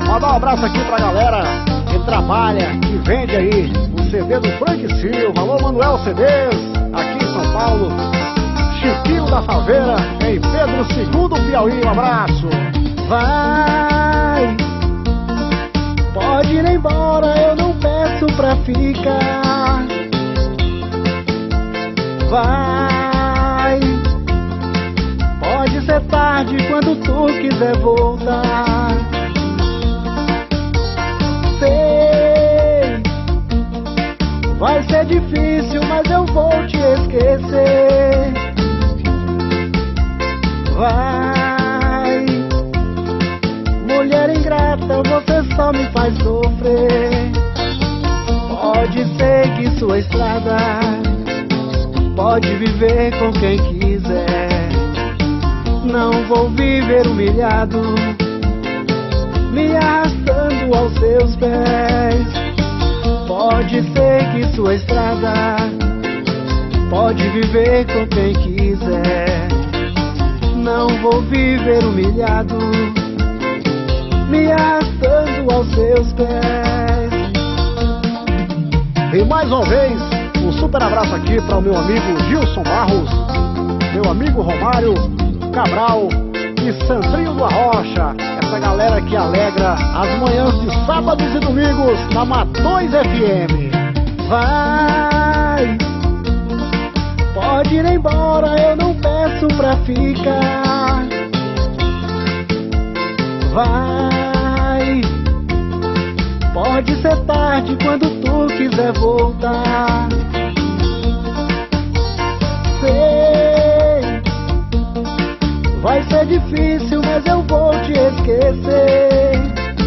Mandar um abraço aqui pra galera que trabalha, que vende aí o CD do Frank Silva. Alô, Manuel CDs, aqui em São Paulo. Chiquinho da Faveira, em Pedro II, Piauí. Um abraço. Vai, pode ir embora, eu não peço pra ficar. Vai, pode ser tarde quando tu quiser voltar. Sei, vai ser difícil, mas eu vou te esquecer. Vai, mulher ingrata, você só me faz sofrer. Pode ser que sua estrada pode viver com quem quiser. Não vou viver humilhado, me arrastando aos seus pés. Pode ser que sua estrada pode viver com quem quiser. Não vou viver humilhado, me arrastando aos seus pés. E mais uma vez, um super abraço aqui para o meu amigo Gilson Barros, meu amigo Romário Cabral e Sandrinho do Arrocha. Essa galera que alegra as manhãs de sábados e domingos na MA2 FM. Vai, pode ir embora, eu não peço pra ficar. Vai, pode ser tarde quando tu quiser voltar. Sei, vai ser difícil, mas eu vou te esquecer.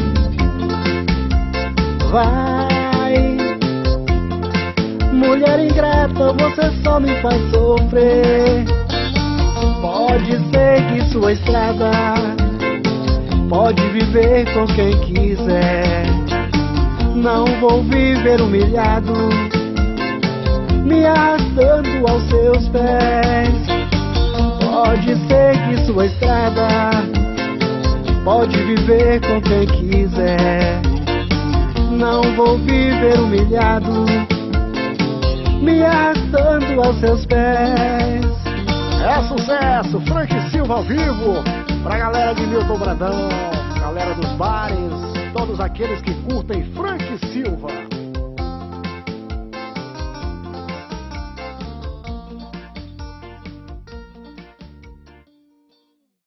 Vai, mulher ingrata, você só me faz sofrer. Pode ser que sua estrada pode viver com quem quiser. Não vou viver humilhado, me arrastando aos seus pés. Pode ser que sua estrada pode viver com quem quiser. Não vou viver humilhado, me arrastando aos seus pés. É sucesso, Frank Silva ao vivo, pra galera de Milton Brandão, galera dos bares, todos aqueles que curtem Frank Silva.